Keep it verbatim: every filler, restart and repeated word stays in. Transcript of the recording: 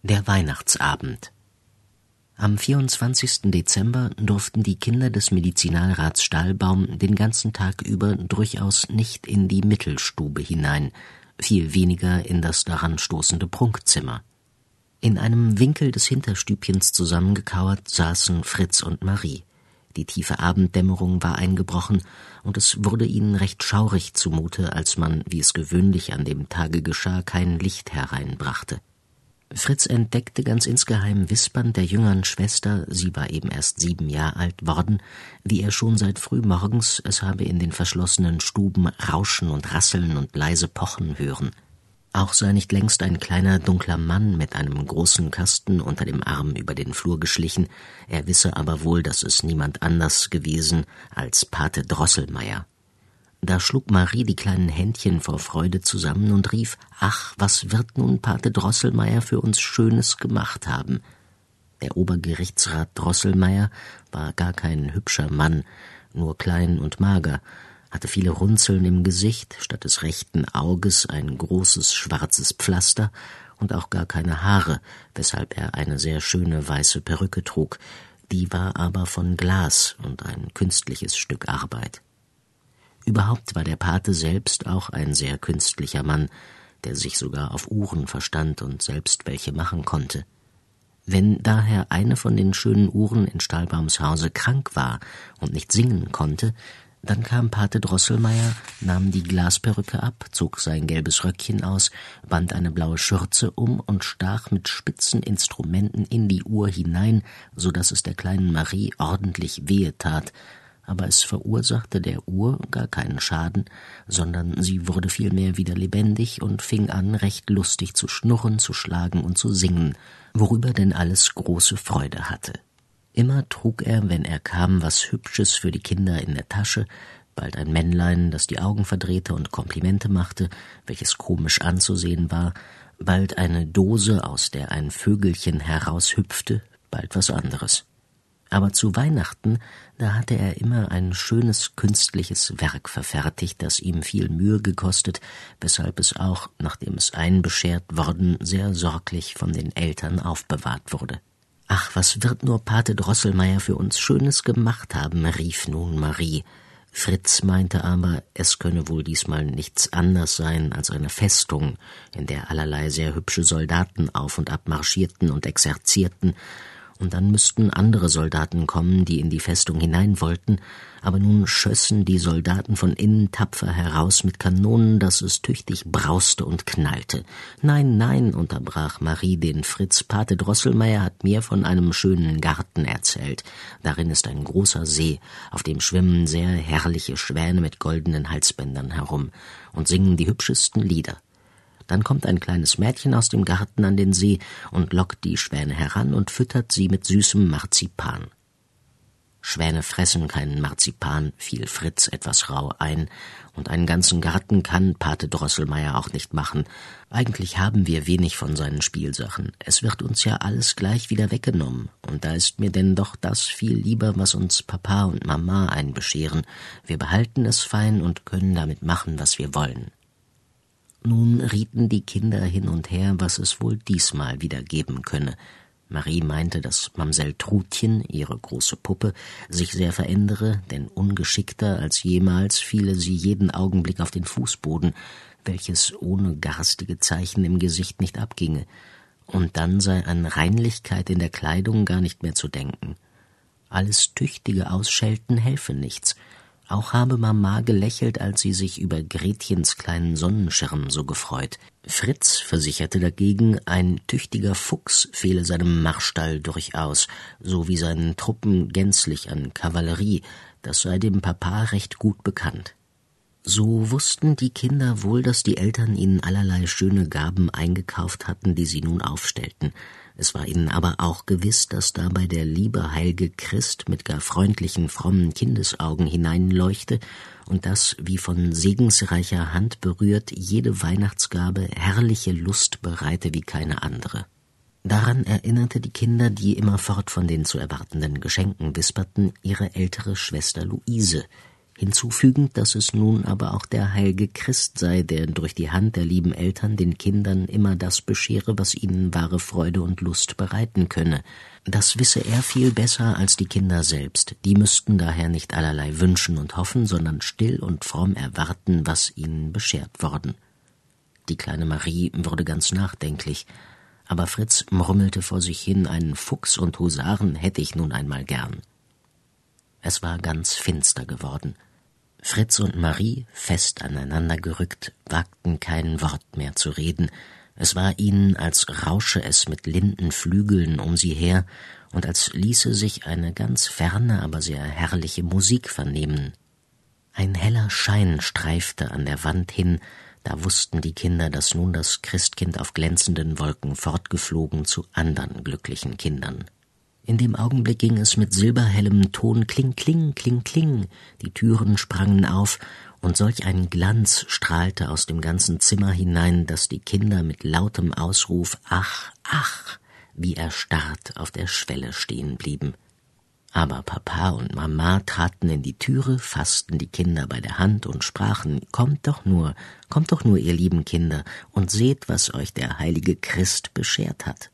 Der Weihnachtsabend. Am vierundzwanzigsten Dezember durften die Kinder des Medizinalrats Stahlbaum den ganzen Tag über durchaus nicht in die Mittelstube hinein, viel weniger in das daran stoßende Prunkzimmer. In einem Winkel des Hinterstübchens zusammengekauert saßen Fritz und Marie. Die tiefe Abenddämmerung war eingebrochen, und es wurde ihnen recht schaurig zumute, als man, wie es gewöhnlich an dem Tage geschah, kein Licht hereinbrachte. Fritz entdeckte ganz insgeheim wispernd der jüngeren Schwester, sie war eben erst sieben Jahre alt worden, wie er schon seit frühmorgens es habe in den verschlossenen Stuben rauschen und rasseln und leise pochen hören. Auch sei nicht längst ein kleiner dunkler Mann mit einem großen Kasten unter dem Arm über den Flur geschlichen, er wisse aber wohl, dass es niemand anders gewesen als Pate Drosselmeier. Da schlug Marie die kleinen Händchen vor Freude zusammen und rief: »Ach, was wird nun Pate Drosselmeier für uns Schönes gemacht haben?« Der Obergerichtsrat Drosselmeier war gar kein hübscher Mann, nur klein und mager, hatte viele Runzeln im Gesicht, statt des rechten Auges ein großes schwarzes Pflaster und auch gar keine Haare, weshalb er eine sehr schöne weiße Perücke trug, die war aber von Glas und ein künstliches Stück Arbeit. Überhaupt war der Pate selbst auch ein sehr künstlicher Mann, der sich sogar auf Uhren verstand und selbst welche machen konnte. Wenn daher eine von den schönen Uhren in Stahlbaums Hause krank war und nicht singen konnte, dann kam Pate Drosselmeier, nahm die Glasperücke ab, zog sein gelbes Röckchen aus, band eine blaue Schürze um und stach mit spitzen Instrumenten in die Uhr hinein, so daß es der kleinen Marie ordentlich wehe tat, aber es verursachte der Uhr gar keinen Schaden, sondern sie wurde vielmehr wieder lebendig und fing an, recht lustig zu schnurren, zu schlagen und zu singen, worüber denn alles große Freude hatte. Immer trug er, wenn er kam, was Hübsches für die Kinder in der Tasche, bald ein Männlein, das die Augen verdrehte und Komplimente machte, welches komisch anzusehen war, bald eine Dose, aus der ein Vögelchen heraushüpfte, bald was anderes. Aber zu Weihnachten, da hatte er immer ein schönes künstliches Werk verfertigt, das ihm viel Mühe gekostet, weshalb es auch, nachdem es einbeschert worden, sehr sorglich von den Eltern aufbewahrt wurde. »Ach, was wird nur Pate Drosselmeier für uns Schönes gemacht haben«, rief nun Marie. Fritz meinte aber, es könne wohl diesmal nichts anders sein als eine Festung, in der allerlei sehr hübsche Soldaten auf und ab marschierten und exerzierten, und dann müssten andere Soldaten kommen, die in die Festung hinein wollten, aber nun schössen die Soldaten von innen tapfer heraus mit Kanonen, dass es tüchtig brauste und knallte. »Nein, nein«, unterbrach Marie den Fritz, »Pate Drosselmeier hat mir von einem schönen Garten erzählt. Darin ist ein großer See, auf dem schwimmen sehr herrliche Schwäne mit goldenen Halsbändern herum und singen die hübschesten Lieder. Dann kommt ein kleines Mädchen aus dem Garten an den See und lockt die Schwäne heran und füttert sie mit süßem Marzipan.« »Schwäne fressen keinen Marzipan«, fiel Fritz etwas rauh ein, »und einen ganzen Garten kann Pate Drosselmeier auch nicht machen. Eigentlich haben wir wenig von seinen Spielsachen. Es wird uns ja alles gleich wieder weggenommen, und da ist mir denn doch das viel lieber, was uns Papa und Mama einbescheren. Wir behalten es fein und können damit machen, was wir wollen.« Nun rieten die Kinder hin und her, was es wohl diesmal wieder geben könne. Marie meinte, dass Mamsell Trutchen, ihre große Puppe, sich sehr verändere, denn ungeschickter als jemals fiele sie jeden Augenblick auf den Fußboden, welches ohne garstige Zeichen im Gesicht nicht abginge, und dann sei an Reinlichkeit in der Kleidung gar nicht mehr zu denken. Alles tüchtige Ausschelten helfe nichts. Auch habe Mama gelächelt, als sie sich über Gretchens kleinen Sonnenschirm so gefreut. Fritz versicherte dagegen, ein tüchtiger Fuchs fehle seinem Marstall durchaus, so wie seinen Truppen gänzlich an Kavallerie, das sei dem Papa recht gut bekannt. So wussten die Kinder wohl, dass die Eltern ihnen allerlei schöne Gaben eingekauft hatten, die sie nun aufstellten. Es war ihnen aber auch gewiss, dass dabei der liebe heilige Christ mit gar freundlichen, frommen Kindesaugen hineinleuchte und dass, wie von segensreicher Hand berührt, jede Weihnachtsgabe herrliche Lust bereite wie keine andere. Daran erinnerte die Kinder, die immerfort von den zu erwartenden Geschenken wisperten, ihre ältere Schwester Luise. hinzufügend, dass es nun aber auch der heilige Christ sei, der durch die Hand der lieben Eltern den Kindern immer das beschere, was ihnen wahre Freude und Lust bereiten könne. Das wisse er viel besser als die Kinder selbst, die müssten daher nicht allerlei wünschen und hoffen, sondern still und fromm erwarten, was ihnen beschert worden. Die kleine Marie wurde ganz nachdenklich, aber Fritz murmelte vor sich hin, einen Fuchs und Husaren hätte ich nun einmal gern. Es war ganz finster geworden. Fritz und Marie, fest aneinander gerückt, wagten kein Wort mehr zu reden. Es war ihnen, als rausche es mit linden Flügeln um sie her und als ließe sich eine ganz ferne, aber sehr herrliche Musik vernehmen. Ein heller Schein streifte an der Wand hin, da wussten die Kinder, dass nun das Christkind auf glänzenden Wolken fortgeflogen zu andern glücklichen Kindern. In dem Augenblick ging es mit silberhellem Ton kling, kling, kling, kling, die Türen sprangen auf, und solch ein Glanz strahlte aus dem ganzen Zimmer hinein, dass die Kinder mit lautem Ausruf »Ach, ach«, wie erstarrt auf der Schwelle stehen blieben. Aber Papa und Mama traten in die Türe, fassten die Kinder bei der Hand und sprachen, »Kommt doch nur, kommt doch nur, ihr lieben Kinder, und seht, was euch der heilige Christ beschert hat.«